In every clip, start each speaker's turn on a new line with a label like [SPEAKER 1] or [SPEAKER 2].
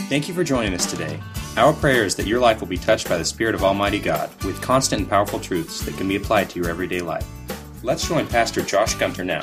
[SPEAKER 1] Thank you for joining us today. Our prayer is that your life will be touched by the Spirit of Almighty God with constant and powerful truths that can be applied to your everyday life. Let's join Pastor Josh Gunter now.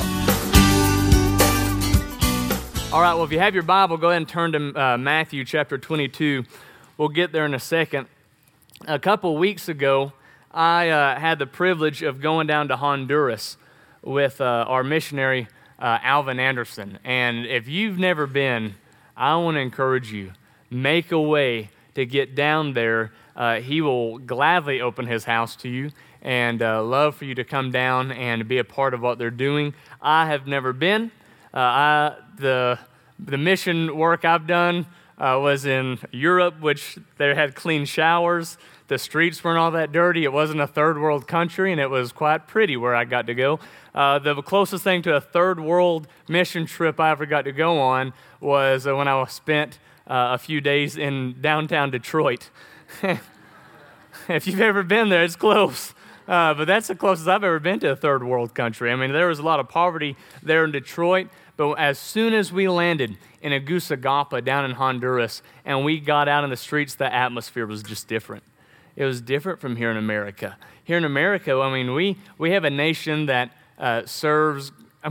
[SPEAKER 2] All right, well, if you have your Bible, go ahead and turn to Matthew chapter 22. We'll get there in a second. A couple weeks ago, I had the privilege of going down to Honduras with our missionary, Alvin Anderson. And if you've never been, I want to encourage you, make a way to get down there. He will gladly open his house to you and love for you to come down and be a part of what they're doing. I have never been. The mission work I've done was in Europe, which they had clean showers. The streets weren't all that dirty. It wasn't a third world country, and it was quite pretty where I got to go. The closest thing to a third world mission trip I ever got to go on was when I spent a few days in downtown Detroit. If you've ever been there, it's close. But that's the closest I've ever been to a third world country. I mean, there was a lot of poverty there in Detroit, but as soon as we landed in Tegucigalpa down in Honduras and we got out in the streets, the atmosphere was just different. It was different from here in America. Here in America, I mean, we have a nation that serves,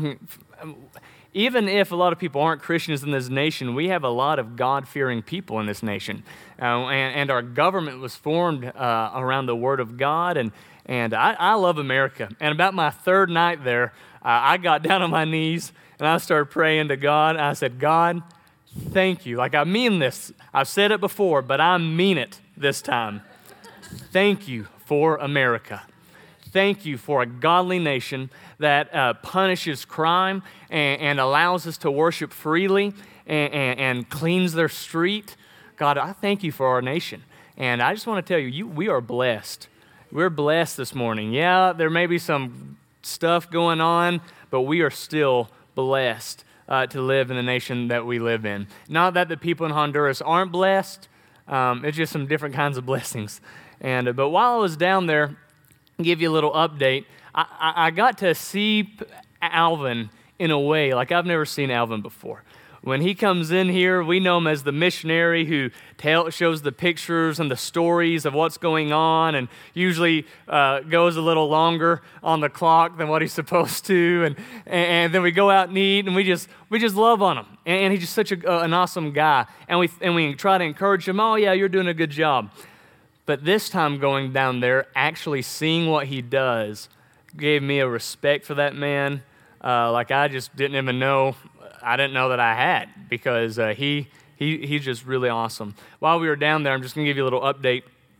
[SPEAKER 2] even if a lot of people aren't Christians in this nation, we have a lot of God-fearing people in this nation. And our government was formed around the Word of God, and I love America. And about my third night there, I got down on my knees, and I started praying to God. I said, God, thank you. Like, I mean this. I've said it before, but I mean it this time. Thank you for America. Thank you for a godly nation that punishes crime and allows us to worship freely and cleans their street. God, I thank you for our nation. And I just want to tell you, we are blessed. We're blessed this morning. Yeah, there may be some stuff going on, but we are still blessed to live in the nation that we live in. Not that the people in Honduras aren't blessed. It's just some different kinds of blessings. But while I was down there, give you a little update, I got to see Alvin in a way like I've never seen Alvin before. When he comes in here, we know him as the missionary who shows the pictures and the stories of what's going on and usually goes a little longer on the clock than what he's supposed to. And then we go out and eat, and we just love on him. And he's just such an awesome guy. And we try to encourage him, oh, yeah, you're doing a good job. But this time going down there, actually seeing what he does gave me a respect for that man like I just didn't even know. I didn't know that I had, because he's just really awesome. While we were down there, I'm just going to give you a little update.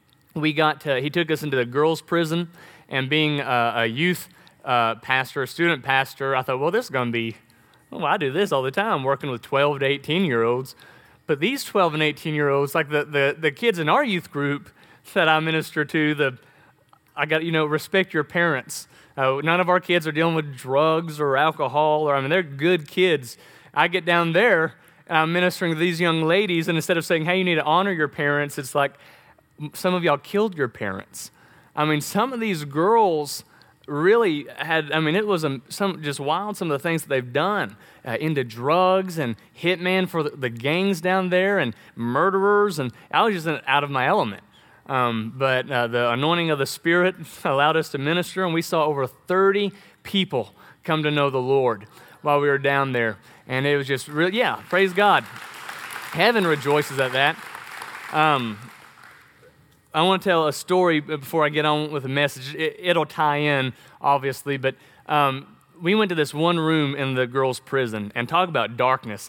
[SPEAKER 2] He took us into the girls' prison, and being a youth pastor, a student pastor, I thought, well, this is going to be, I do this all the time, working with 12 to 18-year-olds. But these 12 and 18-year-olds, like the kids in our youth group that I minister to, respect your parents. None of our kids are dealing with drugs or alcohol, they're good kids. I get down there, and I'm ministering to these young ladies, and instead of saying, hey, you need to honor your parents, it's like, some of y'all killed your parents. Some of these girls really had, it was just wild, some of the things that they've done, into drugs and hitmen for the gangs down there and murderers, and I was just out of my element. But the anointing of the Spirit allowed us to minister, and we saw over 30 people come to know the Lord while we were down there. And it was just really, praise God. Heaven rejoices at that. I want to tell a story before I get on with the message. It'll tie in, obviously, but we went to this one room in the girls' prison, and talk about darkness.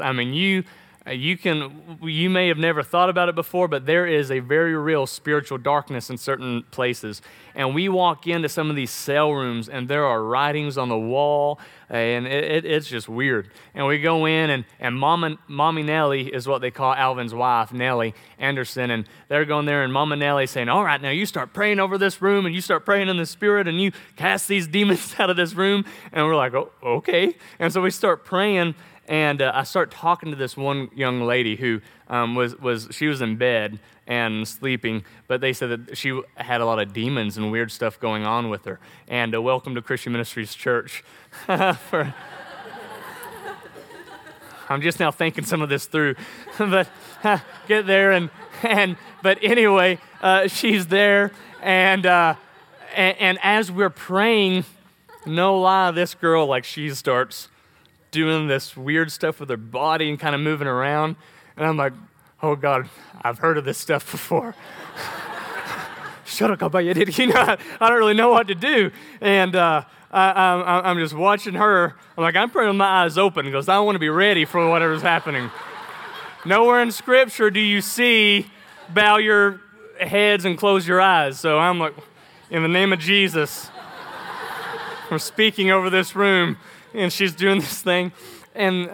[SPEAKER 2] You may have never thought about it before, but there is a very real spiritual darkness in certain places. And we walk into some of these cell rooms, and there are writings on the wall, and it's just weird. And we go in, and Mommy Nellie is what they call Alvin's wife, Nellie Anderson, and they're going there, and Mama Nellie saying, all right, now you start praying over this room, and you start praying in the Spirit, and you cast these demons out of this room. And we're like, oh, okay. And so we start praying, and I start talking to this one young lady who she was in bed and sleeping, but they said that she had a lot of demons and weird stuff going on with her. And welcome to Christian Ministries Church. I'm just now thinking some of this through. But get there, but anyway, she's there, and as we're praying, no lie, this girl, like, she starts doing this weird stuff with her body and kind of moving around. And I'm like, oh God, I've heard of this stuff before. Shut up, I don't really know what to do. And I'm just watching her. I'm like, I'm praying with my eyes open because I want to be ready for whatever's happening. Nowhere in Scripture do you see bow your heads and close your eyes. So I'm like, in the name of Jesus, we're speaking over this room, and she's doing this thing. And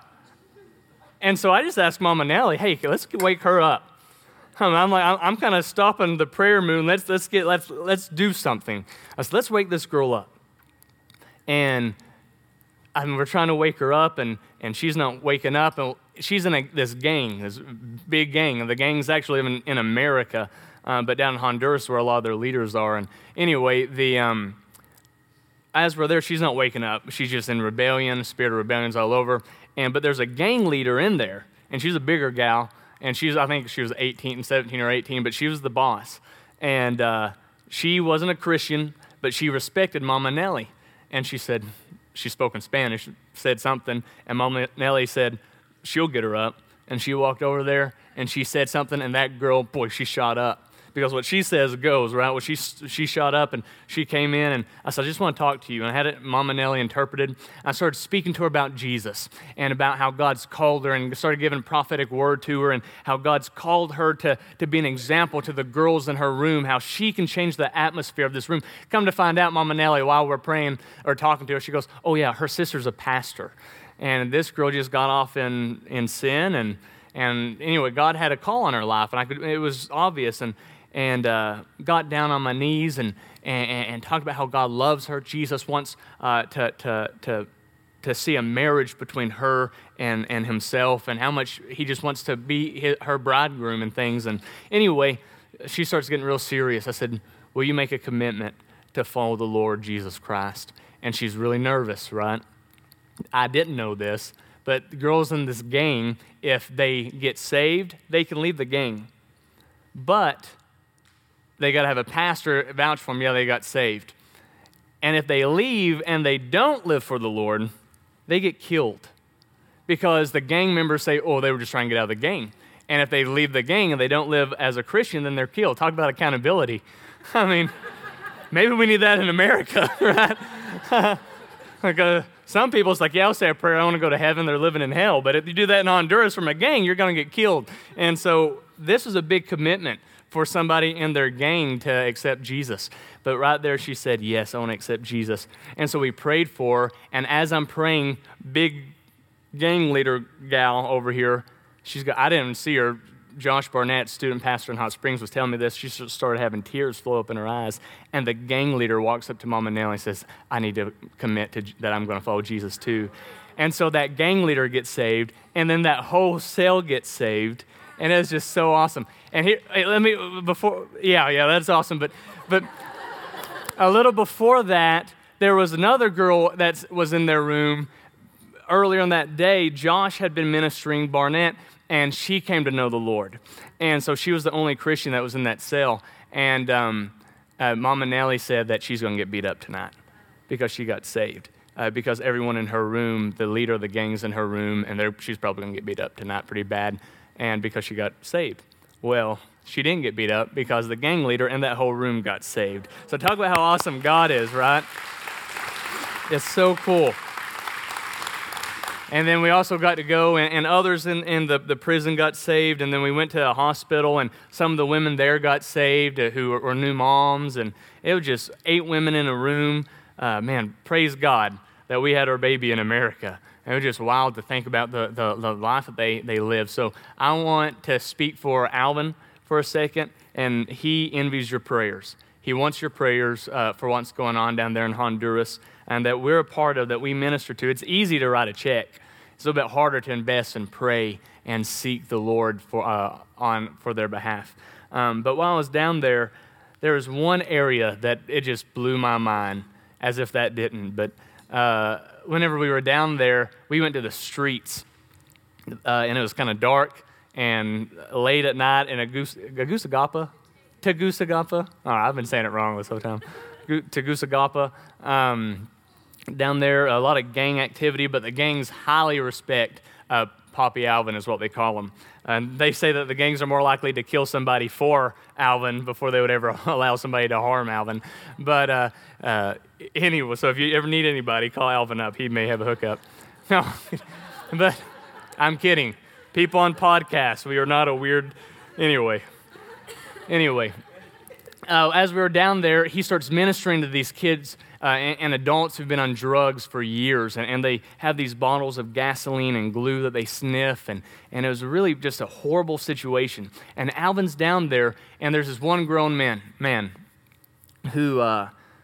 [SPEAKER 2] so I just asked Mama Nellie, hey, let's wake her up. I'm kind of stopping the prayer moon. Let's do something. I said, let's wake this girl up. And we're trying to wake her up, and she's not waking up. And she's in this gang, this big gang. And the gang's actually in America, but down in Honduras where a lot of their leaders are. And anyway, as we're there, she's not waking up. She's just in rebellion. Spirit of rebellion's all over. But there's a gang leader in there, and she's a bigger gal. And I think she was 17 or 18, but she was the boss. And she wasn't a Christian, but she respected Mama Nellie. And she spoke in Spanish, said something, and Mama Nellie said, she'll get her up. And she walked over there, and she said something, and that girl, boy, she shot up. Because what she says goes, right? Well, she shot up, and she came in, and I said, I just want to talk to you. And I had it, Mama Nellie interpreted. I started speaking to her about Jesus and about how God's called her, and started giving a prophetic word to her, and how God's called her to be an example to the girls in her room, how she can change the atmosphere of this room. Come to find out, Mama Nellie, while we're praying or talking to her, she goes, oh yeah, her sister's a pastor. And this girl just got off in sin, and anyway, God had a call on her life, and it was obvious, and got down on my knees and talked about how God loves her. Jesus wants to see a marriage between her and himself, and how much he just wants to be her bridegroom and things. And anyway, she starts getting real serious. I said, will you make a commitment to follow the Lord Jesus Christ? And she's really nervous, right? I didn't know this, but the girls in this gang, if they get saved, they can leave the gang. But they got to have a pastor vouch for them, yeah, they got saved. And if they leave and they don't live for the Lord, they get killed. Because the gang members say, oh, they were just trying to get out of the gang. And if they leave the gang and they don't live as a Christian, then they're killed. Talk about accountability. I mean, maybe we need that in America, right? Some people, it's like, yeah, I'll say a prayer, I want to go to heaven, they're living in hell. But if you do that in Honduras from a gang, you're going to get killed. And so this is a big commitment for somebody in their gang to accept Jesus. But right there, she said, yes, I want to accept Jesus. And so we prayed for her, and as I'm praying, big gang leader gal over here, I didn't see her. Josh Barnett, student pastor in Hot Springs, was telling me this. She started having tears flow up in her eyes, and the gang leader walks up to Mama Nellie and says, I need to commit that I'm going to follow Jesus too. And so that gang leader gets saved, and then that whole cell gets saved, and it's just so awesome. And here, that's awesome. But a little before that, there was another girl that was in their room. Earlier in that day, Josh had been ministering Barnett, and she came to know the Lord. And so she was the only Christian that was in that cell. And Mama Nellie said that she's going to get beat up tonight because she got saved. Because everyone in her room, the leader of the gang's in her room, and she's probably going to get beat up tonight pretty bad, and because she got saved. Well, she didn't get beat up because the gang leader and that whole room got saved. So talk about how awesome God is, right? It's so cool. And then we also got to go, and others in the prison got saved, and then we went to a hospital, and some of the women there got saved who were new moms, and it was just 8 women in a room. Man, praise God that we had our baby in America. And it was just wild to think about the life that they live. So I want to speak for Alvin for a second, and he envies your prayers. He wants your prayers for what's going on down there in Honduras, and that we're a part of, that we minister to. It's easy to write a check. It's a little bit harder to invest and pray and seek the Lord for their behalf. But while I was down there was one area that it just blew my mind, as if that didn't. But whenever we were down there, we went to the streets. and it was kind of dark and late at night in Tegucigalpa. Oh, I've been saying it wrong this whole time. Tegucigalpa. Down there, a lot of gang activity, but the gangs highly respect Poppy Alvin is what they call him. And they say that the gangs are more likely to kill somebody for Alvin before they would ever allow somebody to harm Alvin. But anyway, so if you ever need anybody, call Alvin up. He may have a hookup. No, but I'm kidding. People on podcasts, we are not a weird... Anyway, as we were down there, he starts ministering to these kids and adults who've been on drugs for years, and they have these bottles of gasoline and glue that they sniff, and it was really just a horrible situation. And Alvin's down there, and there's this one grown man who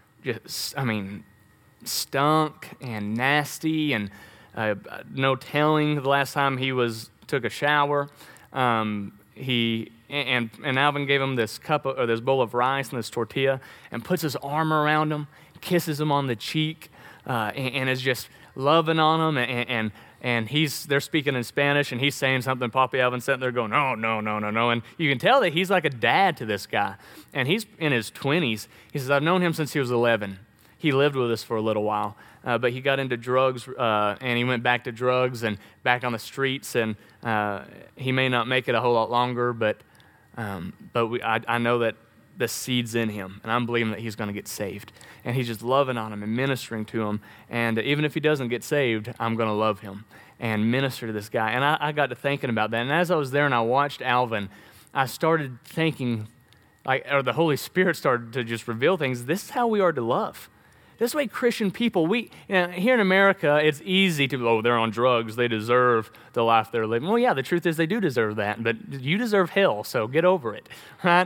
[SPEAKER 2] stunk and nasty, and no telling the last time he took a shower. And Alvin gave him this this bowl of rice and this tortilla, and puts his arm around him, kisses him on the cheek, and is just loving on him. And they're speaking in Spanish, and he's saying something. Poppy Alvin's sitting there going, no. And you can tell that he's like a dad to this guy. And he's in his 20s. He says, I've known him since he was 11. He lived with us for a little while. But he got into drugs, and he went back to drugs and back on the streets. And he may not make it a whole lot longer, but I know that the seed's in him, and I'm believing that he's going to get saved. And he's just loving on him and ministering to him. And even if he doesn't get saved, I'm going to love him and minister to this guy. And I got to thinking about that. And as I was there and I watched Alvin, I started thinking, or the Holy Spirit started to just reveal things. This is how we are to love. This way, Christian people, here in America, it's easy to, they're on drugs, they deserve the life they're living. Well, yeah, the truth is they do deserve that, but you deserve hell, so get over it, right?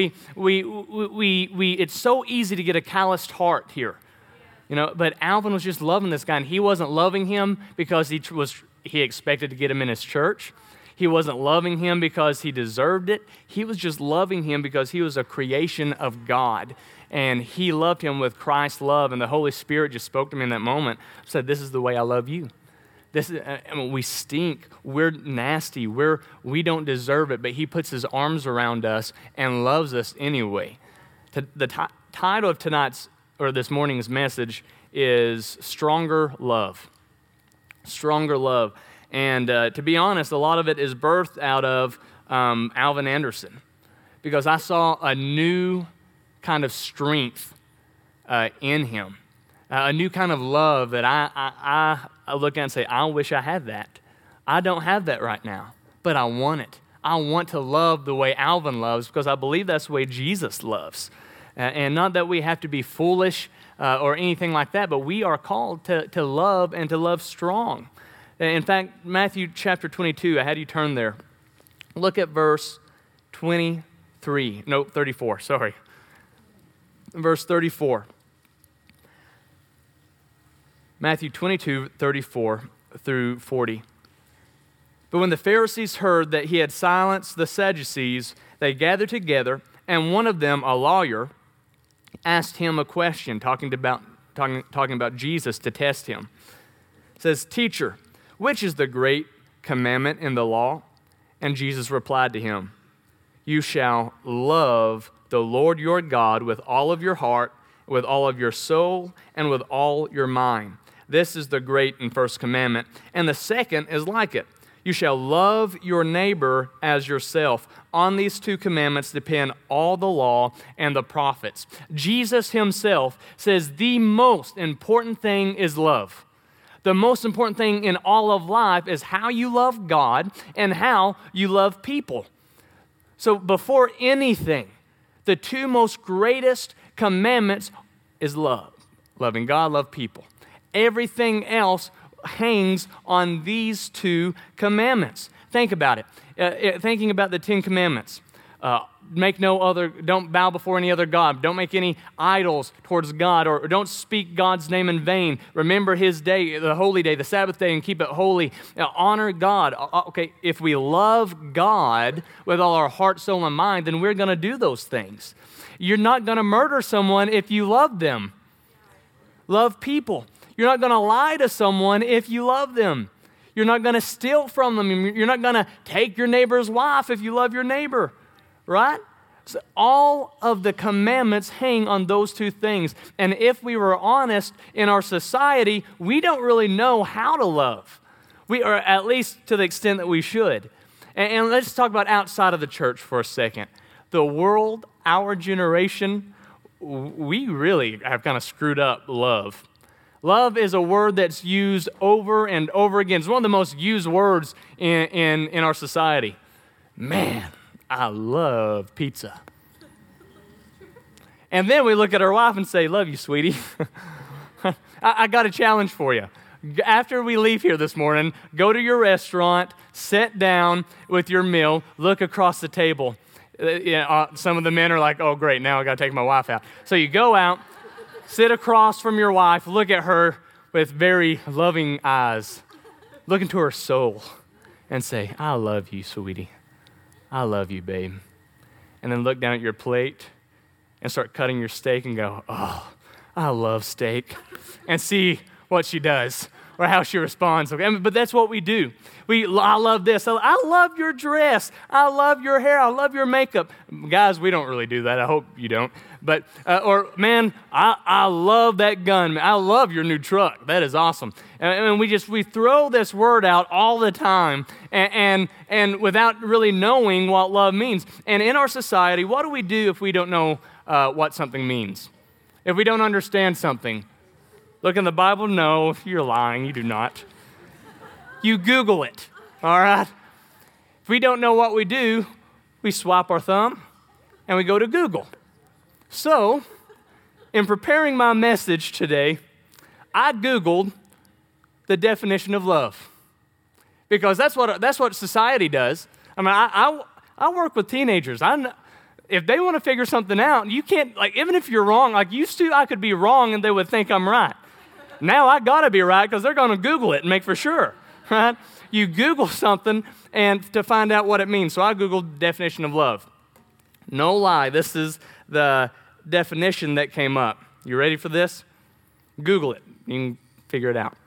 [SPEAKER 2] It's so easy to get a calloused heart here, but Alvin was just loving this guy, and he wasn't loving him because he expected to get him in his church. He wasn't loving him because he deserved it. He was just loving him because he was a creation of God. And he loved him with Christ's love, and the Holy Spirit just spoke to me in that moment, said, this is the way I love you. We stink, we're nasty, we don't deserve it, but he puts his arms around us and loves us anyway. The title of this morning's message is Stronger Love. Stronger Love. And to be honest, a lot of it is birthed out of Alvin Anderson, because I saw a new kind of strength in him, a new kind of love that I look at and say, I wish I had that. I don't have that right now, but I want it. I want to love the way Alvin loves, because I believe that's the way Jesus loves. And not that we have to be foolish or anything like that, but we are called to love and to love strong. In fact, Matthew chapter 22, I had you turn there. Look at verse 34, sorry. Verse 34. Matthew 22, 34 through 40. But when the Pharisees heard that he had silenced the Sadducees, they gathered together, and one of them, a lawyer, asked him a question, talking about Jesus to test him. It says, Teacher, which is the great commandment in the law? And Jesus replied to him, You shall love the Lord your God with all of your heart, with all of your soul, and with all your mind. This is the great and first commandment. And the second is like it. You shall love your neighbor as yourself. On these two commandments depend all the law and the prophets. Jesus himself says the most important thing is love. The most important thing in all of life is how you love God and how you love people. So before anything, the two most greatest commandments is love. Loving God, love people. Everything else hangs on these two commandments. Think about it. Thinking about the 10 commandments. Don't bow before any other God. Don't make any idols towards God, or don't speak God's name in vain. Remember his day, the holy day, the Sabbath day, and keep it holy. Honor God. Okay, if we love God with all our heart, soul, and mind, then we're going to do those things. You're not going to murder someone if you love them. Love people. You're not going to lie to someone if you love them. You're not going to steal from them. You're not going to take your neighbor's wife if you love your neighbor, right? So all of the commandments hang on those two things. And if we were honest in our society, we don't really know how to love. We are, at least to the extent that we should. And let's talk about outside of the church for a second. The world, our generation, we really have kind of screwed up love. Love is a word that's used over and over again. It's one of the most used words in our society. Man, I love pizza. And then we look at our wife and say, love you, sweetie. I got a challenge for you. After we leave here this morning, go to your restaurant, sit down with your meal, look across the table. Some of the men are like, oh, great, now I got to take my wife out. So you go out, sit across from your wife, look at her with very loving eyes, look into her soul, and say, I love you, sweetie. I love you, babe. And then look down at your plate and start cutting your steak and go, oh, I love steak. And see what she does or how she responds. Okay? But that's what we do. I love this. I love your dress. I love your hair. I love your makeup. Guys, we don't really do that. I hope you don't. But, man, I love that gun. I love your new truck. That is awesome. And we throw this word out all the time and without really knowing what love means. And in our society, what do we do if we don't know what something means? If we don't understand something? Look in the Bible? No, you're lying. You do not. You Google it, all right? If we don't know what we do, we swipe our thumb and we go to Google. So, in preparing my message today, I Googled the definition of love because that's what society does. I mean, I work with teenagers. If they want to figure something out, you can't, even if you're wrong, used to I could be wrong and they would think I'm right. Now I got to be right because they're going to Google it and make for sure, right? You Google something and to find out what it means. So I Googled definition of love. No lie, this is the definition that came up. You ready for this? Google it. You can figure it out.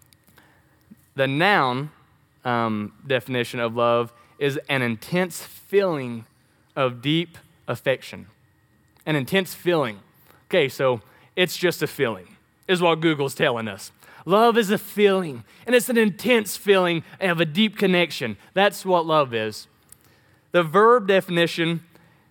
[SPEAKER 2] The noun definition of love is an intense feeling of deep affection. An intense feeling. Okay, so it's just a feeling, is what Google's telling us. Love is a feeling, and it's an intense feeling of a deep connection. That's what love is. The verb definition,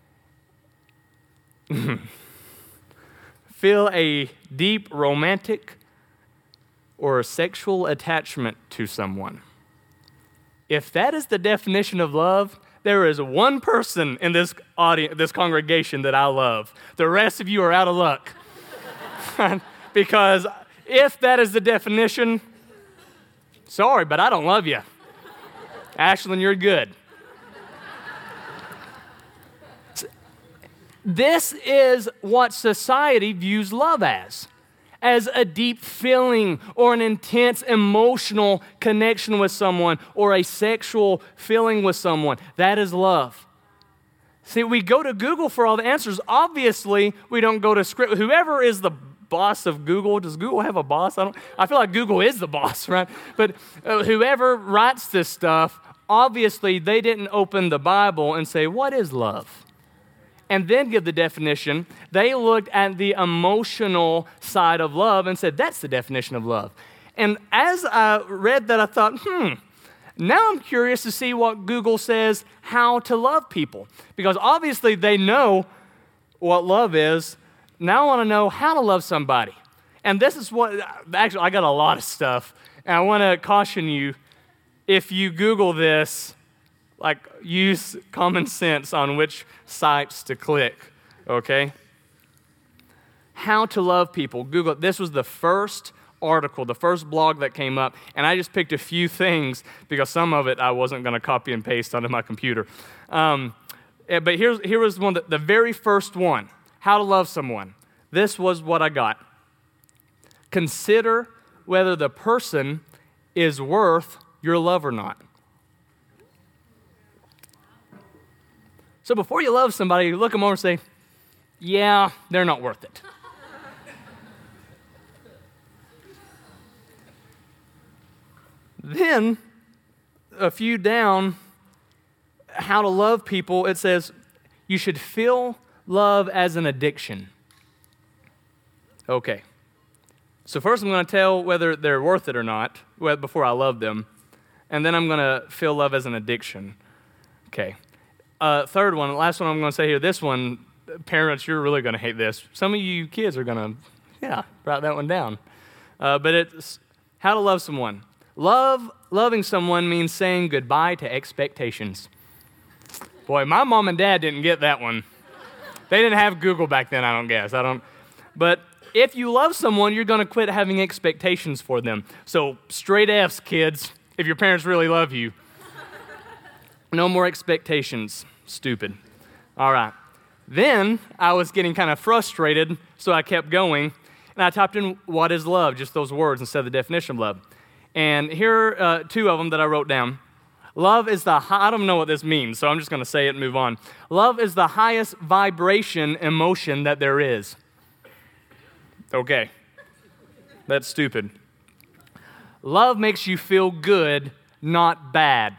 [SPEAKER 2] feel a deep romantic or sexual attachment to someone. If that is the definition of love, there is one person in this audience, this congregation that I love. The rest of you are out of luck. Because if that is the definition, sorry, but I don't love you. Ashlyn, you're good. This is what society views love as a deep feeling or an intense emotional connection with someone or a sexual feeling with someone. That is love. See, we go to Google for all the answers. Obviously, we don't go to script. Whoever is the boss of Google, does Google have a boss? I feel like Google is the boss, right? But whoever writes this stuff, obviously they didn't open the Bible and say, what is love? And then give the definition. They looked at the emotional side of love and said, that's the definition of love. And as I read that, I thought, now I'm curious to see what Google says how to love people. Because obviously they know what love is. Now I want to know how to love somebody. And this is what, actually, I got a lot of stuff. And I want to caution you, if you Google this, use common sense on which sites to click, okay? How to love people. Google it. This was the first article, the first blog that came up, and I just picked a few things because some of it I wasn't going to copy and paste onto my computer. But here was one, the very first one, how to love someone. This was what I got. Consider whether the person is worth your love or not. So before you love somebody, you look them over and say, yeah, they're not worth it. Then, a few down, how to love people, it says, you should feel love as an addiction. Okay. So first I'm going to tell whether they're worth it or not before I love them. And then I'm going to feel love as an addiction. Okay. Third one, last one I'm going to say here. This one, parents, you're really going to hate this. Some of you kids are going to, write that one down. But it's how to love someone. Loving someone means saying goodbye to expectations. Boy, my mom and dad didn't get that one. They didn't have Google back then, I don't guess. But if you love someone, you're going to quit having expectations for them. So straight F's, kids, if your parents really love you. No more expectations. Stupid. All right. Then I was getting kind of frustrated, so I kept going, and I typed in, what is love? Just those words instead of the definition of love. And here are two of them that I wrote down. Love is I don't know what this means, so I'm just going to say it and move on. Love is the highest vibration emotion that there is. Okay. That's stupid. Love makes you feel good, not bad.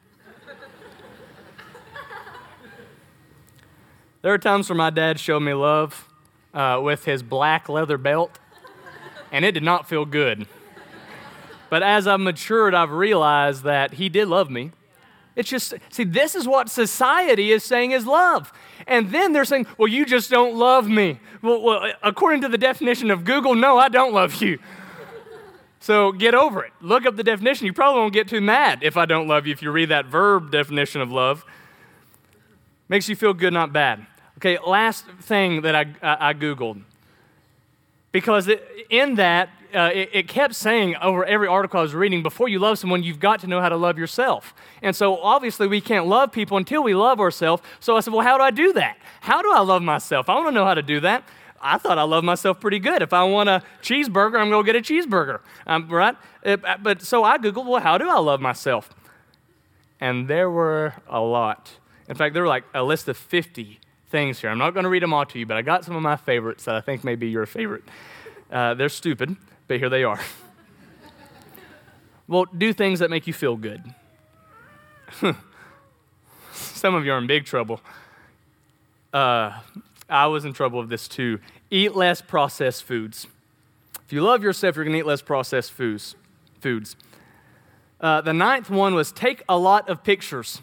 [SPEAKER 2] There are times where my dad showed me love with his black leather belt, and it did not feel good. But as I've matured, I've realized that he did love me. It's just, see, this is what society is saying is love. And then they're saying, well, you just don't love me. Well, according to the definition of Google, no, I don't love you. So get over it. Look up the definition. You probably won't get too mad if I don't love you if you read that verb definition of love. Makes you feel good, not bad. Okay, last thing that I Googled. Because it kept saying over every article I was reading, before you love someone, you've got to know how to love yourself. And so obviously we can't love people until we love ourselves. So I said, well, how do I do that? How do I love myself? I want to know how to do that. I thought I loved myself pretty good. If I want a cheeseburger, I'm going to get a cheeseburger, right? But so I Googled, well, how do I love myself? And there were a lot. In fact, there were like a list of 50 things here. I'm not going to read them all to you, but I got some of my favorites that I think may be your favorite. They're stupid, but here they are. Well, do things that make you feel good. Some of you are in big trouble. I was in trouble with this too. Eat less processed foods. If you love yourself, you're going to eat less processed foods. The ninth one was take a lot of pictures.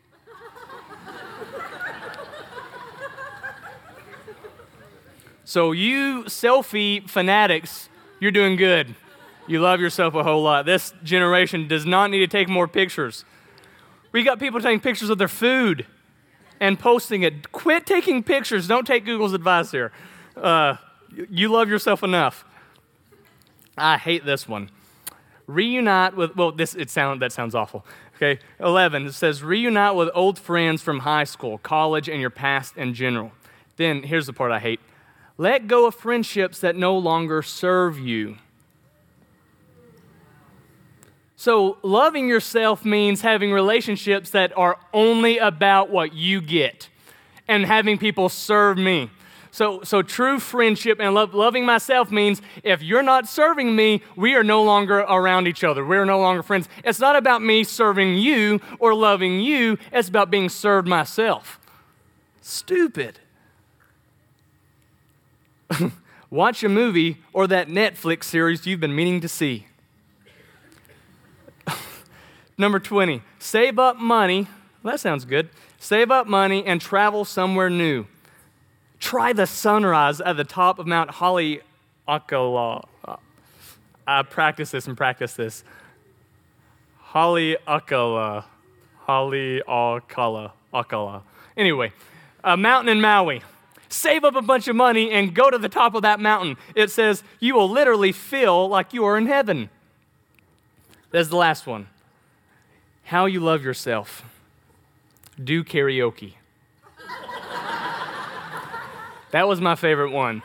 [SPEAKER 2] So you selfie fanatics, you're doing good. You love yourself a whole lot. This generation does not need to take more pictures. We got people taking pictures of their food and posting it. Quit taking pictures. Don't take Google's advice here. You love yourself enough. I hate this one. Reunite with, that sounds awful. Okay, 11, it says reunite with old friends from high school, college, and your past in general. Then here's the part I hate. Let go of friendships that no longer serve you. So loving yourself means having relationships that are only about what you get and having people serve me. So true friendship and loving myself means if you're not serving me, we are no longer around each other. We're no longer friends. It's not about me serving you or loving you. It's about being served myself. Stupid. Watch a movie or that Netflix series you've been meaning to see. Number 20, save up money. Well, that sounds good. Save up money and travel somewhere new. Try the sunrise at the top of Mount Haleakala. I practice this. Haleakala. Anyway, a mountain in Maui. Save up a bunch of money and go to the top of that mountain. It says you will literally feel like you are in heaven. There's the last one. How you love yourself. Do karaoke. That was my favorite one.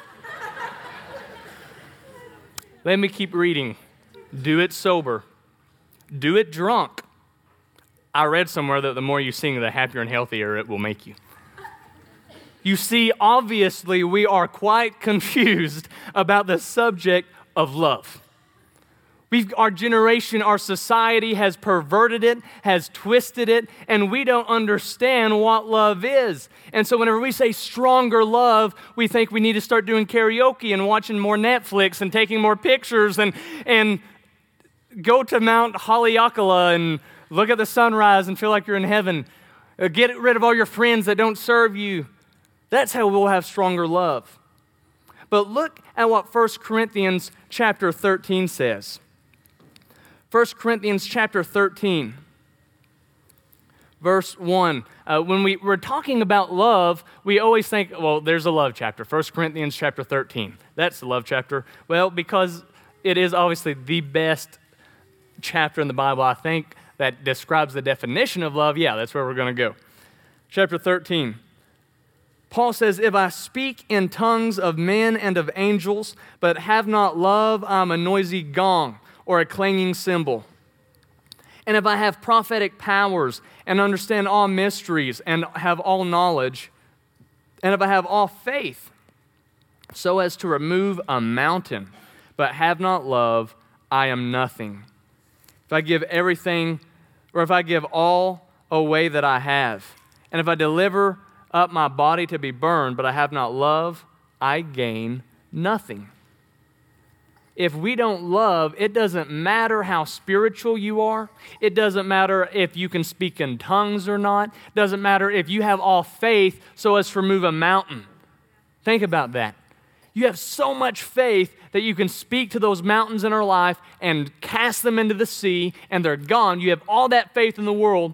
[SPEAKER 2] Let me keep reading. Do it sober. Do it drunk. I read somewhere that the more you sing, the happier and healthier it will make you. You see, obviously, we are quite confused about the subject of love. Our generation, our society has perverted it, has twisted it, and we don't understand what love is. And so whenever we say stronger love, we think we need to start doing karaoke and watching more Netflix and taking more pictures and go to Mount Haleakala and look at the sunrise and feel like you're in heaven. Get rid of all your friends that don't serve you. That's how we'll have stronger love. But look at what 1 Corinthians chapter 13 says. 1 Corinthians chapter 13, verse 1. When we're talking about love, we always think, well, there's a love chapter, 1 Corinthians chapter 13. That's the love chapter. Well, because it is obviously the best chapter in the Bible, I think, that describes the definition of love. Yeah, that's where we're going to go. Chapter 13. Paul says, if I speak in tongues of men and of angels, but have not love, I'm a noisy gong or a clanging cymbal. And if I have prophetic powers and understand all mysteries and have all knowledge, and if I have all faith so as to remove a mountain, but have not love, I am nothing. If I give everything, or if I give all away that I have, and if I deliver up my body to be burned, but I have not love, I gain nothing. If we don't love, it doesn't matter how spiritual you are. It doesn't matter if you can speak in tongues or not. It doesn't matter if you have all faith so as to remove a mountain. Think about that. You have so much faith that you can speak to those mountains in our life and cast them into the sea, and they're gone. You have all that faith in the world.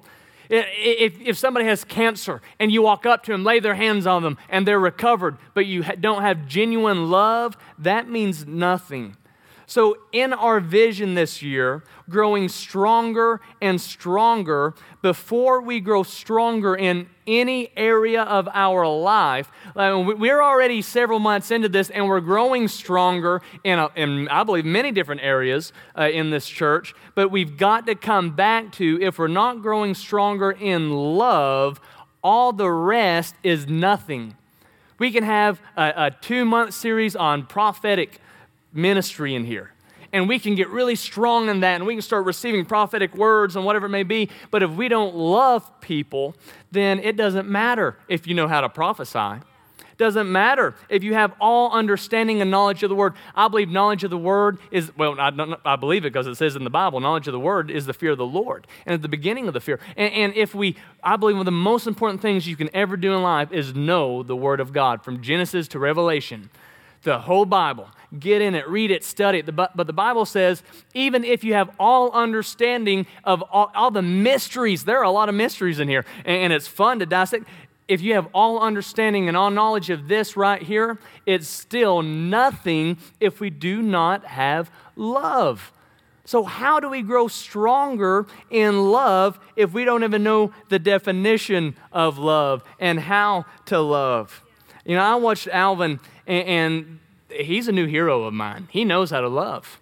[SPEAKER 2] If somebody has cancer and you walk up to them, lay their hands on them, and they're recovered, but you don't have genuine love, that means nothing. So in our vision this year, growing stronger and stronger, before we grow stronger in any area of our life, we're already several months into this, and we're growing stronger in I believe, many different areas in this church, but we've got to come back to, if we're not growing stronger in love, all the rest is nothing. We can have a 2-month series on prophetic ministry in here, and we can get really strong in that, and we can start receiving prophetic words and whatever it may be, but if we don't love people, then it doesn't matter if you know how to prophesy. It doesn't matter if you have all understanding and knowledge of the Word. I believe knowledge of the Word is, well, I believe it because it says in the Bible, knowledge of the Word is the fear of the Lord, and at the beginning of the fear. And I believe one of the most important things you can ever do in life is know the Word of God, from Genesis to Revelation, the whole Bible. Get in it, read it, study it. But the Bible says, even if you have all understanding of all the mysteries, there are a lot of mysteries in here, and it's fun to dissect. If you have all understanding and all knowledge of this right here, it's still nothing if we do not have love. So how do we grow stronger in love if we don't even know the definition of love and how to love? You know, I watched Alvin, and he's a new hero of mine. He knows how to love.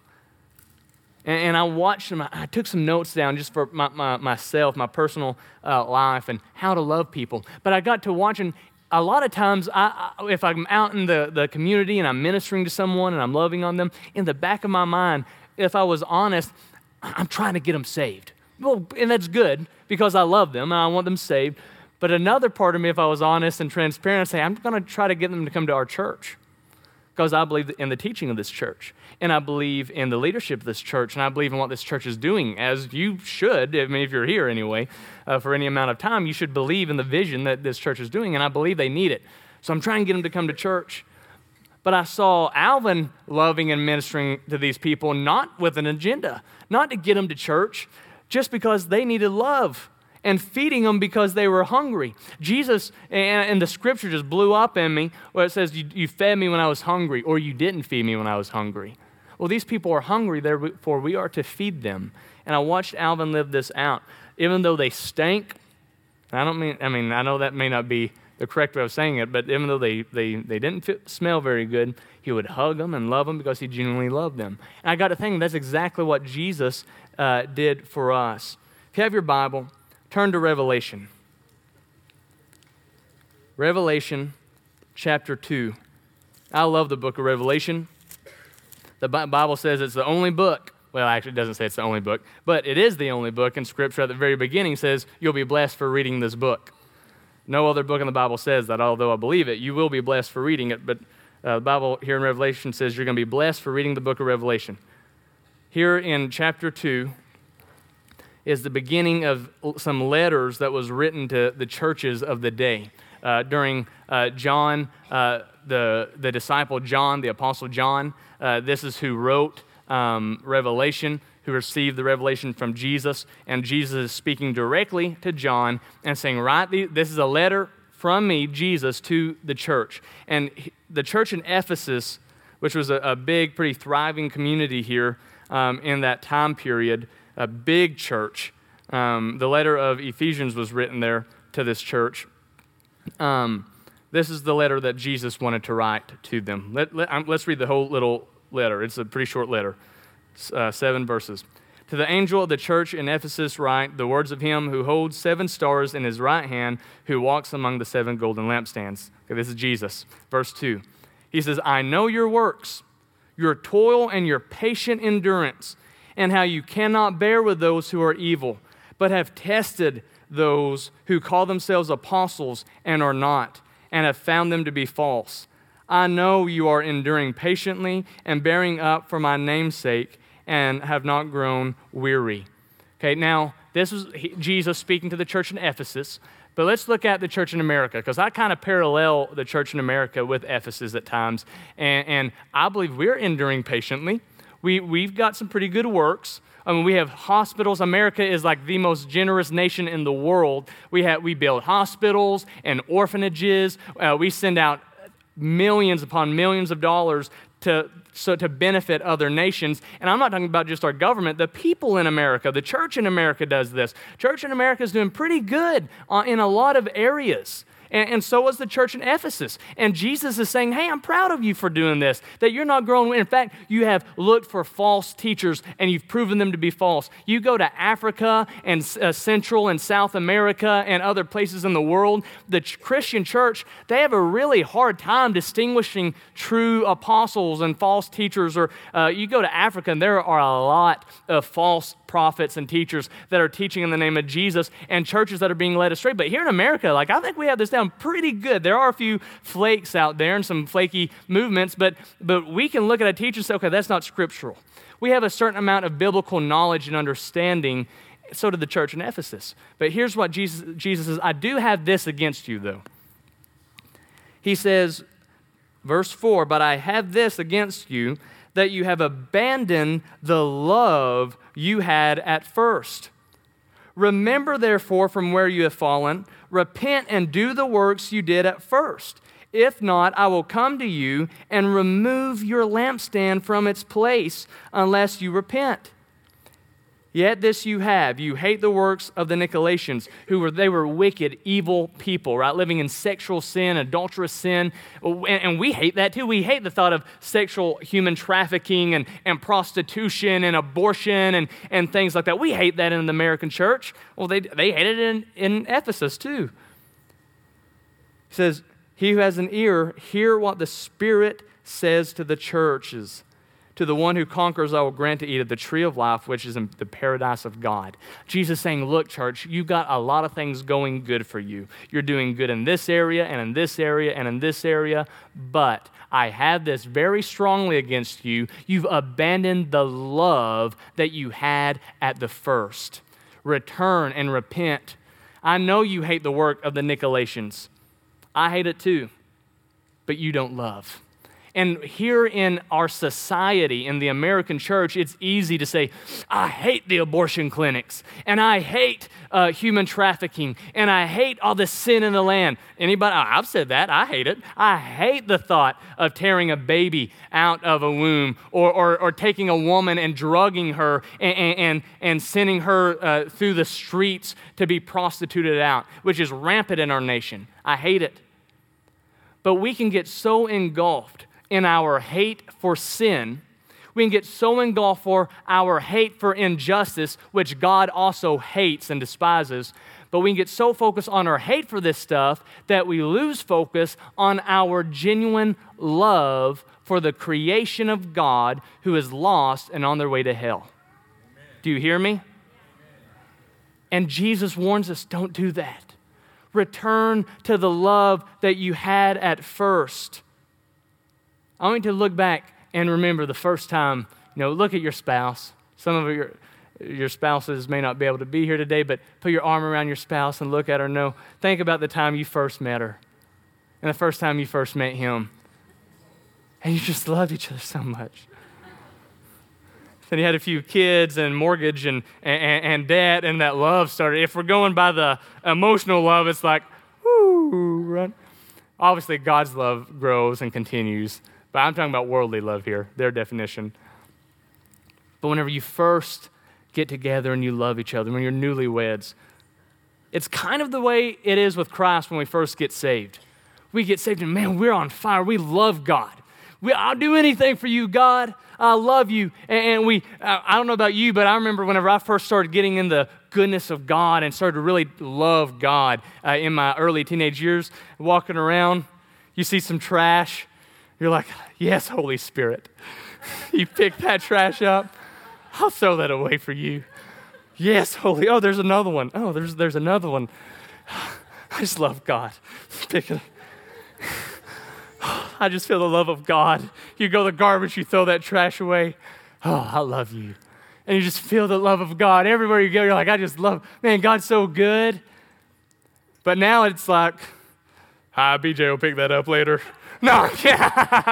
[SPEAKER 2] And I watched him. I took some notes down just for myself, my personal life, and how to love people. But I got to watching. A lot of times, if I'm out in the community and I'm ministering to someone and I'm loving on them, in the back of my mind, if I was honest, I'm trying to get them saved. Well, and that's good because I love them and I want them saved. But another part of me, if I was honest and transparent, say, I'm going to try to get them to come to our church because I believe in the teaching of this church, and I believe in the leadership of this church, and I believe in what this church is doing, as you should. I mean, if you're here anyway, for any amount of time, you should believe in the vision that this church is doing, and I believe they need it. So I'm trying to get them to come to church. But I saw Alvin loving and ministering to these people, not with an agenda, not to get them to church, just because they needed love, and feeding them because they were hungry. Jesus, and the scripture just blew up in me, where it says, you fed me when I was hungry, or you didn't feed me when I was hungry. Well, these people are hungry, therefore we are to feed them. And I watched Alvin live this out. Even though they stank, I know that may not be the correct way of saying it, but even though they didn't smell very good, he would hug them and love them because he genuinely loved them. And I got to think that's exactly what Jesus did for us. If you have your Bible, turn to Revelation. Revelation chapter 2. I love the book of Revelation. The Bible says it's the only book Well, actually, it doesn't say it's the only book, but it is the only book in Scripture. At the very beginning says, you'll be blessed for reading this book. No other book in the Bible says that, although I believe it. You will be blessed for reading it, but the Bible here in Revelation says you're going to be blessed for reading the book of Revelation. Here in chapter 2 is the beginning of some letters that was written to the churches of the day. During John, the disciple John, the apostle John, this is who wrote Revelation, who received the revelation from Jesus, and Jesus is speaking directly to John and saying, this is a letter from me, Jesus, to the church. And the church in Ephesus, which was a big, pretty thriving community here in that time period, a big church. The letter of Ephesians was written there to this church. This is the letter that Jesus wanted to write to them. Let's read the whole little letter. It's a pretty short letter, 7 verses. To the angel of the church in Ephesus write the words of him who holds 7 stars in his right hand, who walks among the 7 golden lampstands. Okay, this is Jesus. Verse 2. He says, I know your works, your toil and your patient endurance, and how you cannot bear with those who are evil, but have tested those who call themselves apostles and are not, and have found them to be false. I know you are enduring patiently and bearing up for my name's sake, and have not grown weary. Okay, now, this was Jesus speaking to the church in Ephesus, but let's look at the church in America, because I kind of parallel the church in America with Ephesus at times, and I believe we're enduring patiently. We've got some pretty good works. I mean, we have hospitals. America is like the most generous nation in the world. We build hospitals and orphanages. We send out millions upon millions of dollars to benefit other nations. And I'm not talking about just our government. The people in America, the church in America does this. Church in America is doing pretty good in a lot of areas. And so was the church in Ephesus. And Jesus is saying, hey, I'm proud of you for doing this, that you're not growing. In fact, you have looked for false teachers, and you've proven them to be false. You go to Africa and Central and South America and other places in the world, the Christian church, they have a really hard time distinguishing true apostles and false teachers. Or you go to Africa, and there are a lot of false prophets and teachers that are teaching in the name of Jesus, and churches that are being led astray. But here in America, I think we have this down pretty good. There are a few flakes out there and some flaky movements, but we can look at a teacher and say, okay, that's not scriptural. We have a certain amount of biblical knowledge and understanding. So did the church in Ephesus. But here's what Jesus says, I do have this against you, though. He says, verse 4, but I have this against you, that you have abandoned the love you had at first. Remember, therefore, from where you have fallen, repent and do the works you did at first. If not, I will come to you and remove your lampstand from its place unless you repent. Yet this you have, you hate the works of the Nicolaitans, they were wicked, evil people, right? Living in sexual sin, adulterous sin. And we hate that too. We hate the thought of sexual human trafficking and prostitution and abortion and things like that. We hate that in the American church. Well, they hated it in Ephesus too. He says, he who has an ear, hear what the Spirit says to the churches. To the one who conquers, I will grant to eat of the tree of life, which is in the paradise of God. Jesus saying, look, church, you've got a lot of things going good for you. You're doing good in this area and in this area and in this area, but I have this very strongly against you. You've abandoned the love that you had at the first. Return and repent. I know you hate the work of the Nicolaitans. I hate it too, but you don't love. And here in our society, in the American church, it's easy to say, I hate the abortion clinics, and I hate human trafficking, and I hate all the sin in the land. Anybody? I've said that. I hate it. I hate the thought of tearing a baby out of a womb or taking a woman and drugging her and sending her through the streets to be prostituted out, which is rampant in our nation. I hate it. But we can get so engulfed in our hate for sin, we can get so engulfed for our hate for injustice, which God also hates and despises, but we can get so focused on our hate for this stuff that we lose focus on our genuine love for the creation of God who is lost and on their way to hell. Do you hear me? And Jesus warns us, don't do that. Return to the love that you had at first. I want you to look back and remember the first time, look at your spouse. Some of your spouses may not be able to be here today, but put your arm around your spouse and look at her. No, think about the time you first met her and the first time you first met him. And you just loved each other so much. Then you had a few kids and mortgage and debt, and that love started. If we're going by the emotional love, it's like, whoo, run. Obviously, God's love grows and continues, but I'm talking about worldly love here, their definition. But whenever you first get together and you love each other, when you're newlyweds, it's kind of the way it is with Christ when we first get saved. We get saved and man, we're on fire. We love God. I'll do anything for you, God. I love you. And I don't know about you, but I remember whenever I first started getting in the goodness of God and started to really love God in my early teenage years, walking around, you see some trash. You're like, yes, Holy Spirit. You pick that trash up. I'll throw that away for you. Yes, Holy. Oh, there's another one. Oh, there's another one. I just love God. Pick it up. I just feel the love of God. You go to the garbage, you throw that trash away. Oh, I love you. And you just feel the love of God. Everywhere you go, you're like, I just love, man, God's so good. But now it's like, hi, BJ will pick that up later. No, yeah.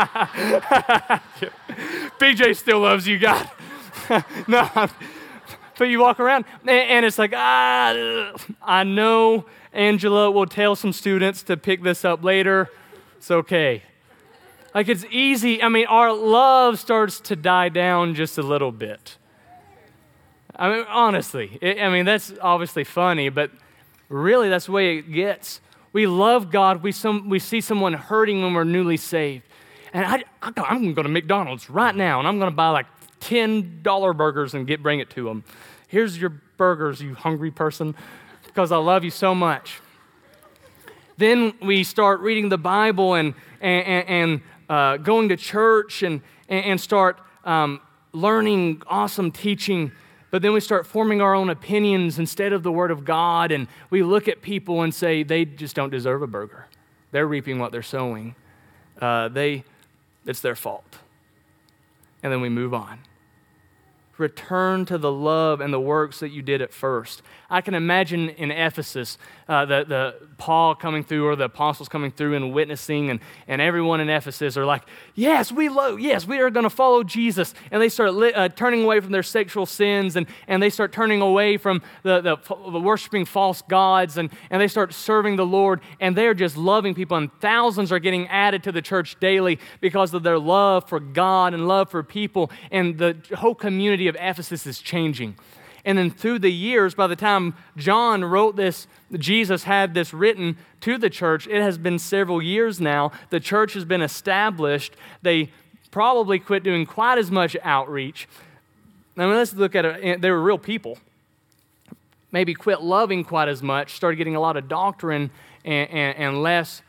[SPEAKER 2] BJ still loves you, God. No, but you walk around and it's like, I know Angela will tell some students to pick this up later. It's okay. Like it's easy. I mean, our love starts to die down just a little bit. I mean, honestly, that's obviously funny, but really that's the way it gets. We love God. We see someone hurting when we're newly saved. And I'm going to go to McDonald's right now, and I'm going to buy like $10 burgers and bring it to them. Here's your burgers, you hungry person, because I love you so much. Then we start reading the Bible and going to church and start learning awesome teaching. But then we start forming our own opinions instead of the Word of God, and we look at people and say, they just don't deserve a burger. They're reaping what they're sowing. It's their fault. And then we move on. Return to the love and the works that you did at first. I can imagine in Ephesus, the Paul coming through or the apostles coming through and witnessing, and everyone in Ephesus are like, yes, we are going to follow Jesus. And they start turning away from their sexual sins, and they start turning away from the worshiping false gods, and they start serving the Lord, and they're just loving people, and thousands are getting added to the church daily because of their love for God and love for people, and the whole community of Ephesus is changing. And then through the years, by the time John wrote this, Jesus had this written to the church. It has been several years now. The church has been established. They probably quit doing quite as much outreach. I mean, let's look at it. They were real people. Maybe quit loving quite as much, started getting a lot of doctrine and less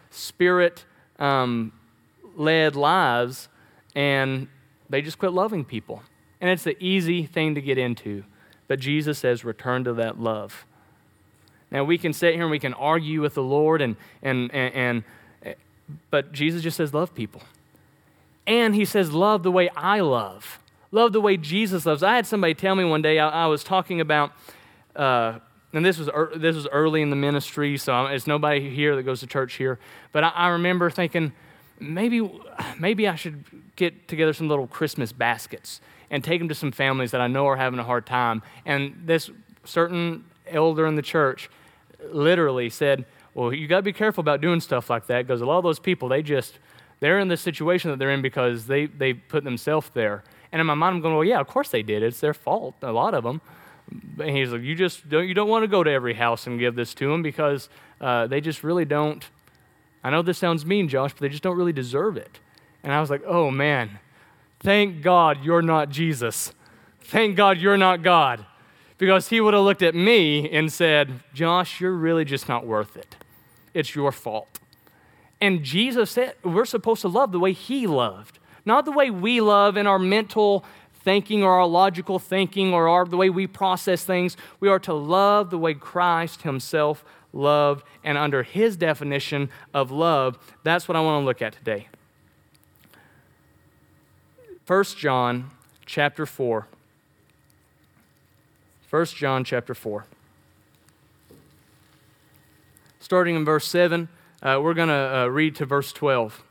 [SPEAKER 2] spirit-led lives, and they just quit loving people. And it's the easy thing to get into. But Jesus says, return to that love. Now, we can sit here and we can argue with the Lord, but Jesus just says, love people. And he says, love the way I love. Love the way Jesus loves. I had somebody tell me one day, I was talking about, and this was early in the ministry, so it's nobody here that goes to church here, but I remember thinking, maybe I should get together some little Christmas baskets and take them to some families that I know are having a hard time. And this certain elder in the church literally said, well, you got to be careful about doing stuff like that, because a lot of those people, they're in the situation that they're in because they put themselves there. And in my mind, I'm going, well, yeah, of course they did. It's their fault, a lot of them. And he's like, you don't want to go to every house and give this to them because they just really don't. I know this sounds mean, Josh, but they just don't really deserve it. And I was like, oh, man. Thank God you're not Jesus. Thank God you're not God. Because he would have looked at me and said, Josh, you're really just not worth it. It's your fault. And Jesus said we're supposed to love the way he loved. Not the way we love in our mental thinking or our logical thinking or the way we process things. We are to love the way Christ himself loved, and under his definition of love, that's what I want to look at today. 1 John chapter 4. 1 John chapter 4. Starting in verse 7, we're going to read to verse 12.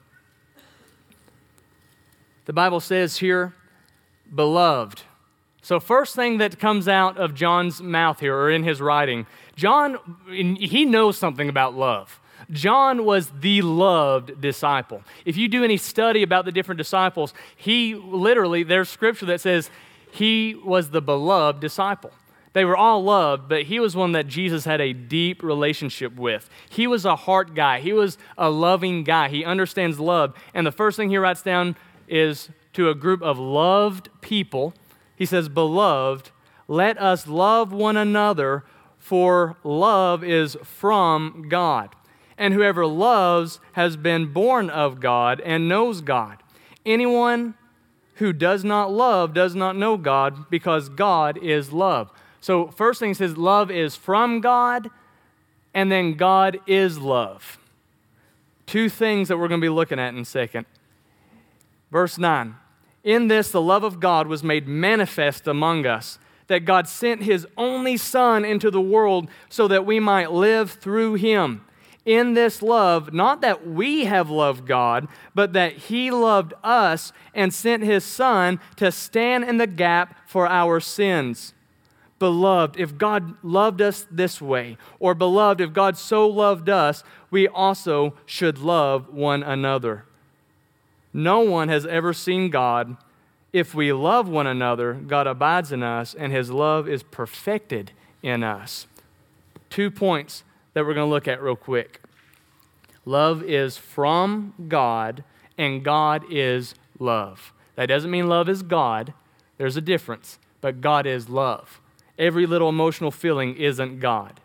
[SPEAKER 2] The Bible says here, beloved. So first thing that comes out of John's mouth here, or in his writing, John, he knows something about love. John was the loved disciple. If you do any study about the different disciples, there's scripture that says he was the beloved disciple. They were all loved, but he was one that Jesus had a deep relationship with. He was a heart guy. He was a loving guy. He understands love. And the first thing he writes down is to a group of loved people. He says, beloved, let us love one another, for love is from God. And whoever loves has been born of God and knows God. Anyone who does not love does not know God, because God is love. So first thing it says, love is from God, and then God is love. Two things that we're going to be looking at in a second. Verse 9, in this the love of God was made manifest among us, that God sent his only Son into the world so that we might live through him. In this love, not that we have loved God, but that he loved us and sent his Son to stand in the gap for our sins. Beloved, if God loved us this way, or beloved, if God so loved us, we also should love one another. No one has ever seen God. If we love one another, God abides in us, and his love is perfected in us. 2 points that we're going to look at real quick. Love is from God, and God is love. That doesn't mean love is God. There's a difference, but God is love. Every little emotional feeling isn't God.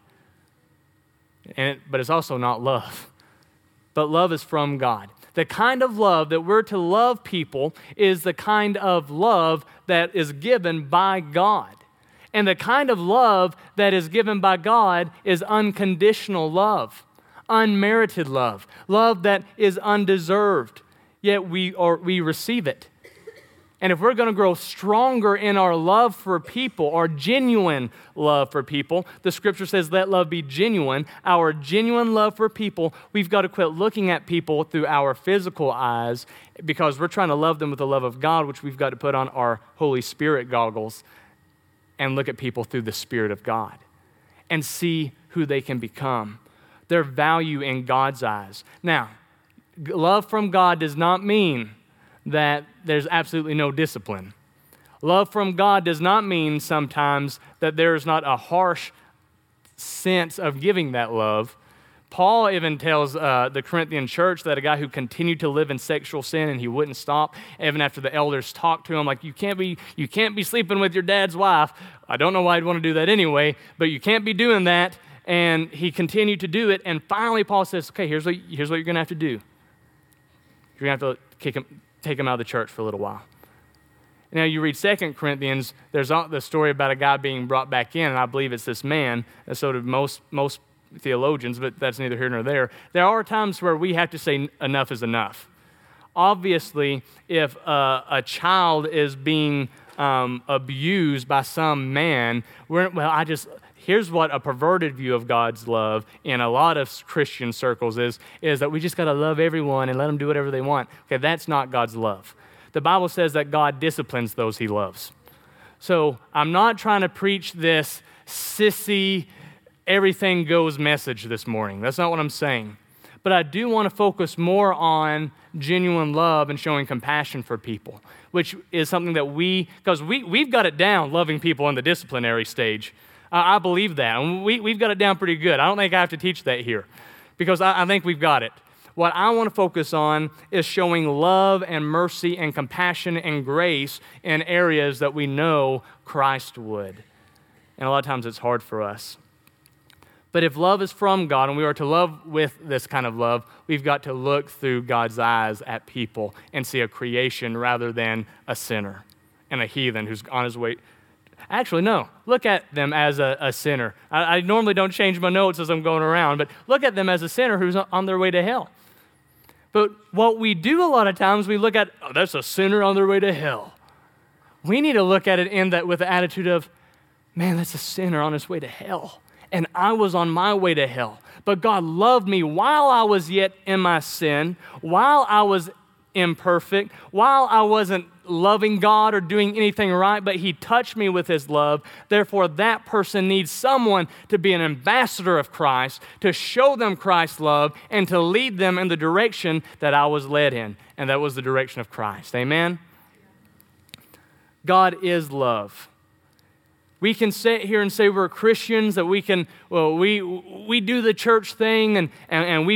[SPEAKER 2] But it's also not love. But love is from God. The kind of love that we're to love people is the kind of love that is given by God. And the kind of love that is given by God is unconditional love, unmerited love, love that is undeserved, yet we receive it. And if we're going to grow stronger in our love for people, our genuine love for people, the scripture says, let love be genuine. Our genuine love for people, we've got to quit looking at people through our physical eyes, because we're trying to love them with the love of God, which we've got to put on our Holy Spirit goggles and look at people through the Spirit of God and see who they can become, their value in God's eyes. Now, love from God does not mean that there's absolutely no discipline. Love from God does not mean sometimes that there's not a harsh sense of giving that love. Paul even tells the Corinthian church that a guy who continued to live in sexual sin and he wouldn't stop, even after the elders talked to him, like, you can't be sleeping with your dad's wife. I don't know why he'd want to do that anyway, but you can't be doing that. And he continued to do it. And finally, Paul says, okay, here's what you're going to have to do. You're going to have to take him out of the church for a little while. Now, you read 2 Corinthians, there's the story about a guy being brought back in, and I believe it's this man, and so did most theologians, but that's neither here nor there. There are times where we have to say enough is enough. Obviously, if a child is being abused by some man, here's what a perverted view of God's love in a lot of Christian circles is that we just got to love everyone and let them do whatever they want. Okay, that's not God's love. The Bible says that God disciplines those he loves. So I'm not trying to preach this sissy, everything goes message this morning. That's not what I'm saying. But I do want to focus more on genuine love and showing compassion for people, which is something that because we've got it down, loving people in the disciplinary stage. I believe that. And we've got it down pretty good. I don't think I have to teach that here, because I think we've got it. What I want to focus on is showing love and mercy and compassion and grace in areas that we know Christ would. And a lot of times it's hard for us. But if love is from God and we are to love with this kind of love, we've got to look through God's eyes at people and see a creation rather than a sinner. and a heathen who's on his way. Actually, no. Look at them as a sinner. I normally don't change my notes as I'm going around, but look at them as a sinner who's on their way to hell. But what we do a lot of times, we look at, oh, that's a sinner on their way to hell. We need to look at it in that with the attitude of, man, that's a sinner on his way to hell. And I was on my way to hell. But God loved me while I was yet in my sin, while I was imperfect, while I wasn't loving God or doing anything right, but he touched me with his love. Therefore, that person needs someone to be an ambassador of Christ, to show them Christ's love, and to lead them in the direction that I was led in. And that was the direction of Christ. Amen? God is love. We can sit here and say we're Christians, that we do the church thing, and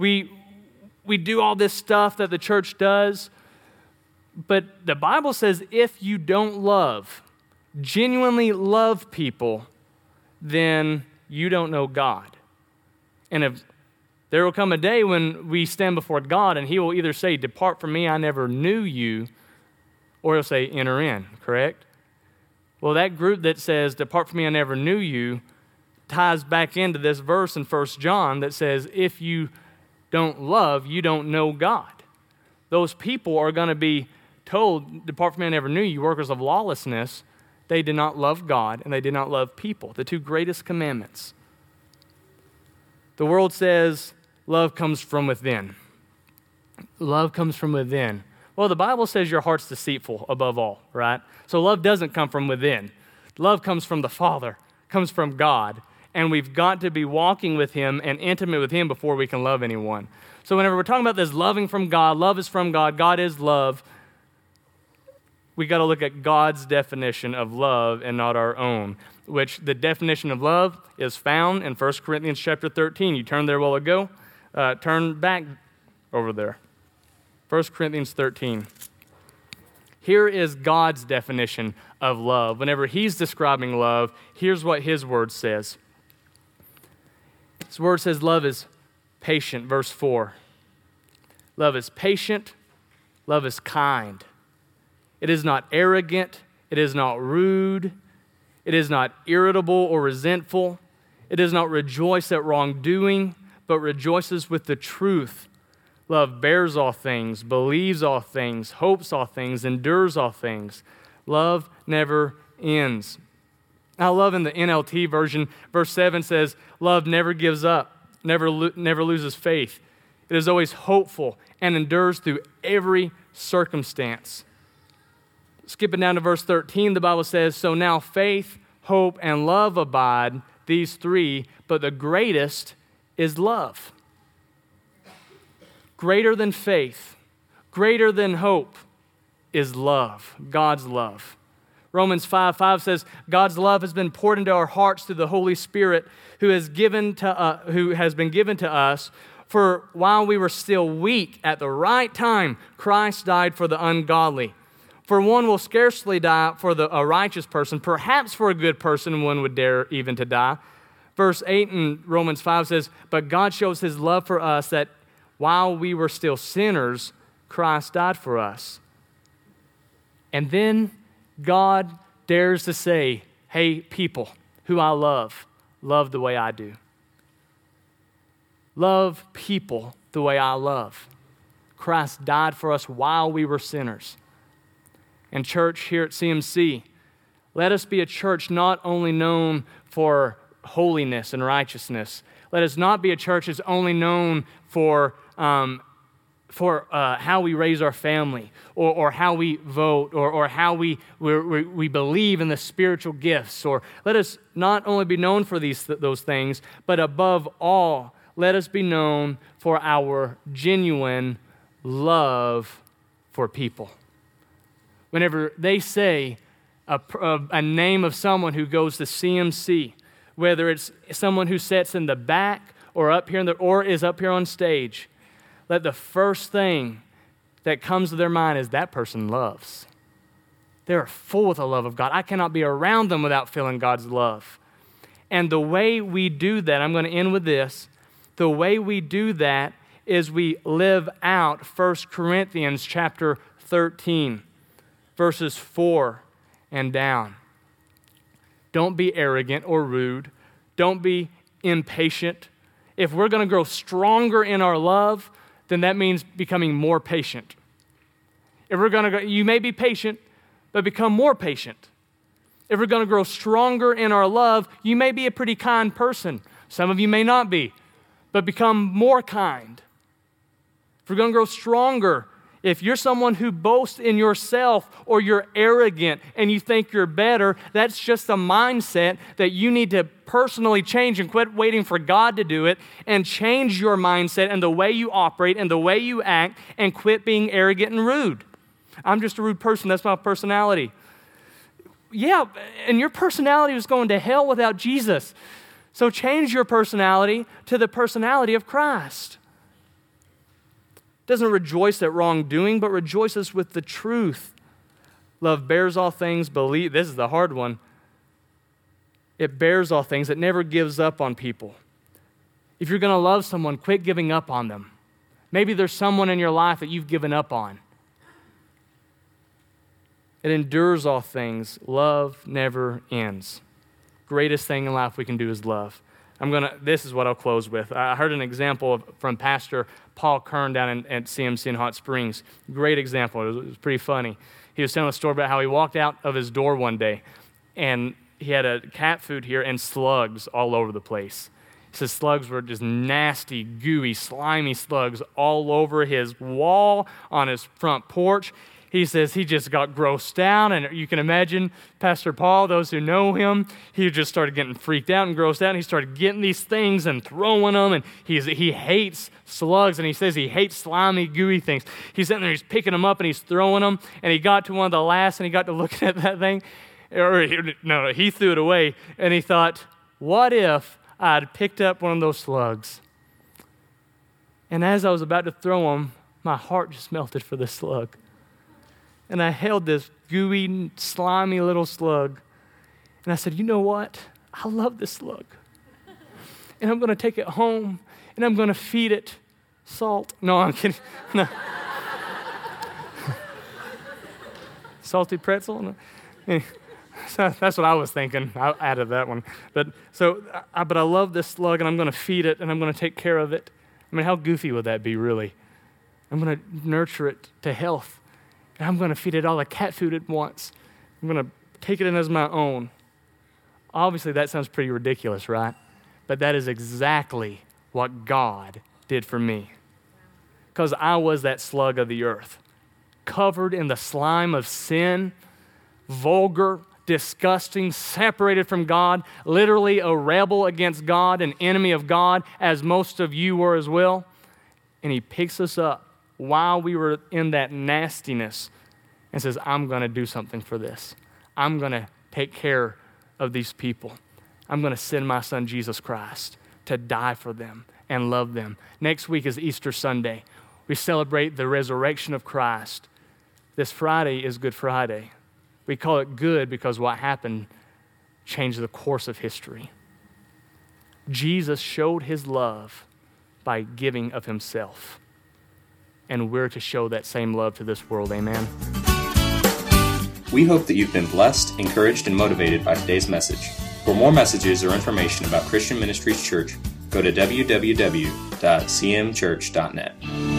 [SPEAKER 2] we do all this stuff that the church does. But the Bible says if you don't genuinely love people, then you don't know God. And if there will come a day when we stand before God and he will either say, depart from me, I never knew you, or he'll say, enter in, correct? Well, that group that says, depart from me, I never knew you, ties back into this verse in 1 John that says, if you don't love, you don't know God. Those people are going to be told, depart from me, I never knew you, workers of lawlessness. They did not love God, and they did not love people, the two greatest commandments. The world says love comes from within. Love comes from within. Well, the Bible says your heart's deceitful above all, right? So love doesn't come from within. Love comes from the Father, comes from God, and we've got to be walking with him and intimate with him before we can love anyone. So whenever we're talking about this loving from God, love is from God, God is love, we got to look at God's definition of love and not our own, which the definition of love is found in 1 Corinthians chapter 13. You turned there a while ago. Turn back over there. 1 Corinthians 13. Here is God's definition of love. Whenever he's describing love, here's what his word says. His word says love is patient, verse 4. Love is patient. Love is kind. It is not arrogant. It is not rude. It is not irritable or resentful. It does not rejoice at wrongdoing, but rejoices with the truth. Love bears all things, believes all things, hopes all things, endures all things. Love never ends. I love in the NLT version, verse 7 says, love never gives up, never loses faith. It is always hopeful and endures through every circumstance. Skipping down to verse 13, the Bible says, so now faith, hope, and love abide, these three, but the greatest is love. Greater than faith, greater than hope is love, God's love. Romans 5:5 says, God's love has been poured into our hearts through the Holy Spirit who has been given to us. For while we were still weak, at the right time, Christ died for the ungodly. For one will scarcely die for a righteous person. Perhaps for a good person one would dare even to die. Verse 8 in Romans 5 says, but God shows his love for us that while we were still sinners, Christ died for us. And then God dares to say, hey, people who I love the way I do. Love people the way I love. Christ died for us while we were sinners. And church, here at CMC, let us be a church not only known for holiness and righteousness. Let us not be a church that's only known for how we raise our family, or how we vote, or how we believe in the spiritual gifts. Or let us not only be known for those things, but above all, let us be known for our genuine love for people. Whenever they say a name of someone who goes to CMC, whether it's someone who sits in the back or up here or is up here on stage, let the first thing that comes to their mind is that person loves. They're full with the love of God. I cannot be around them without feeling God's love. And the way we do that, I'm going to end with this, the way we do that is we live out 1 Corinthians chapter 13, verses 4 and down. Don't be arrogant or rude. Don't be impatient. If we're going to grow stronger in our love, then that means becoming more patient. If we're going to you may be patient, but become more patient. If we're going to grow stronger in our love, you may be a pretty kind person. Some of you may not be, but become more kind. If we're going to grow stronger, if you're someone who boasts in yourself or you're arrogant and you think you're better, that's just a mindset that you need to personally change and quit waiting for God to do it and change your mindset and the way you operate and the way you act and quit being arrogant and rude. I'm just a rude person. That's my personality. Yeah, and your personality was going to hell without Jesus. So change your personality to the personality of Christ. Doesn't rejoice at wrongdoing, but rejoices with the truth. Love bears all things, this is the hard one. It bears all things. It never gives up on people. If you're going to love someone, quit giving up on them. Maybe there's someone in your life that you've given up on. It endures all things. Love never ends. Greatest thing in life we can do is love. This is what I'll close with. I heard an example from Pastor Paul Kern down at CMC in Hot Springs. Great example. It was pretty funny. He was telling a story about how he walked out of his door one day, and he had a cat food here and slugs all over the place. He says slugs were just nasty, gooey, slimy slugs all over his wall, on his front porch. He says he just got grossed out, and you can imagine Pastor Paul, those who know him, he just started getting freaked out and grossed out, and he started getting these things and throwing them, and he hates slugs, and he says he hates slimy, gooey things. He's sitting there, he's picking them up, and he's throwing them, and he got to one of the last, and he got to looking at that thing, he threw it away, and he thought, what if I'd picked up one of those slugs? And as I was about to throw them, my heart just melted for the slug. And I held this gooey, slimy little slug. And I said, you know what? I love this slug. And I'm going to take it home, and I'm going to feed it salt. No, I'm kidding. No. Salty pretzel? No. So that's what I was thinking. I added that one. But I love this slug, and I'm going to feed it, and I'm going to take care of it. I mean, how goofy would that be, really? I'm going to nurture it to health. And I'm going to feed it all the cat food it wants. I'm going to take it in as my own. Obviously, that sounds pretty ridiculous, right? But that is exactly what God did for me. Because I was that slug of the earth, covered in the slime of sin, vulgar, disgusting, separated from God, literally a rebel against God, an enemy of God, as most of you were as well. And He picks us up while we were in that nastiness and says, I'm going to do something for this. I'm going to take care of these people. I'm going to send my son Jesus Christ to die for them and love them. Next week is Easter Sunday. We celebrate the resurrection of Christ. This Friday is Good Friday. We call it good because what happened changed the course of history. Jesus showed His love by giving of Himself. And we're to show that same love to this world. Amen.
[SPEAKER 1] We hope that you've been blessed, encouraged, and motivated by today's message. For more messages or information about Christian Ministries Church, go to www.cmchurch.net.